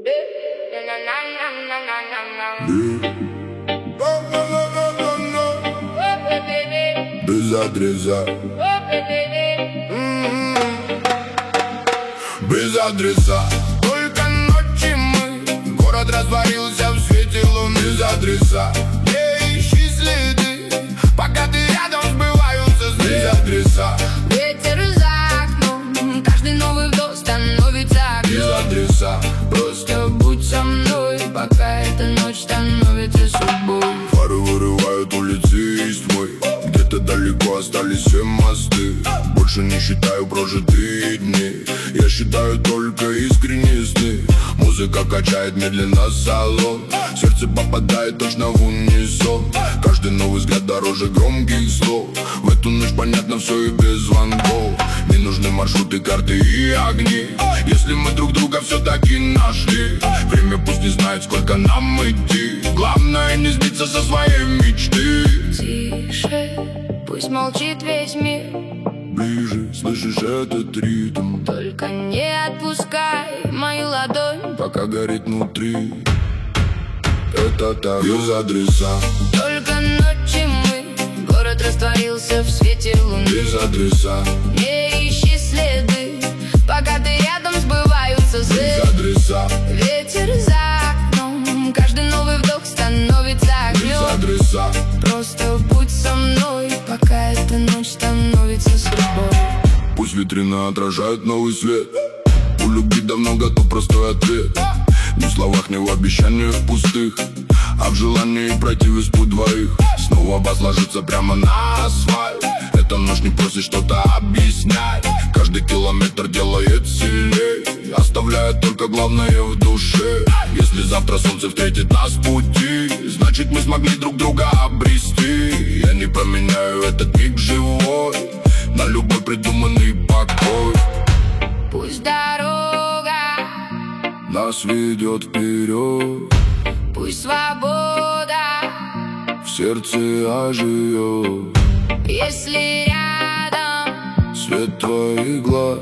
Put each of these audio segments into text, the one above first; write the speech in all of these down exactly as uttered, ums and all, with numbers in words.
Без адреса, без адреса. Только ночи мы, город растворился в свете луны. Без адреса, не ищи следы, пока ты рядом сбываются сны. Без адреса, ветер за окном, каждый новый вдох становится огнем. без адреса, Просто будь со мной, пока эта ночь становится судьбой. фары вырывают улицы из тьмы, где-то далеко остались все мосты. Больше не считаю прожитые дни, я считаю только искренние сны. Музыка качает медленно салон, сердце попадает точно в унисон. Каждый новый взгляд дороже громких слов. В эту ночь понятно все и без звонков. Не нужны маршруты, карты и огни, если мы друг друга все-таки нашли. Время пусть не знает, сколько нам идти, главное не сбиться со своей мечты. Тише, пусть молчит весь мир, Ближе, слышишь этот ритм, только не отпускай мою ладонь, пока горит внутри. Это так, без адреса, только ночи мы, город растворился в свете луны. без адреса, Не ищи следы, пока ты рядом сбываются сны. без адреса, Ветер за окном, каждый новый вдох становится без огнем. адреса. Просто будь со мной, пока эта ночь становится судьбой. Пусть витрина отражает новый свет, у любви давно готов простой ответ. Ни в словах, ни в обещаниях пустых, а в желании пройти весь путь двоих. Снова возложиться прямо на асфальт, эта ночь не просит что-то объяснять. Каждый километр делает сильней, оставляя только главное в душе. Если завтра солнце встретит нас в пути, значит мы смогли друг друга обрести. Я не поменяю этот миг живой на любой придуманный покой. Пусть дорога Нас ведет вперед, пусть свобода, в сердце оживет если рядом свет твоих глаз.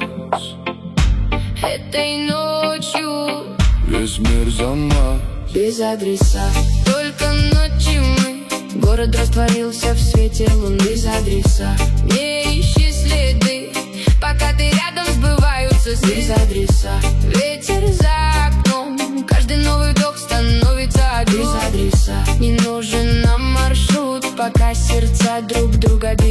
этой ночью Весь мир за нас, без адреса. Только ночи мы, город растворился в свете луны. Без адреса, не ищи следы, пока ты рядом сбываются сны. Без адреса, ветер за окном, каждый новый вдох становится огнем. Без адреса, не нужен нам маршрут, пока сердца друг друга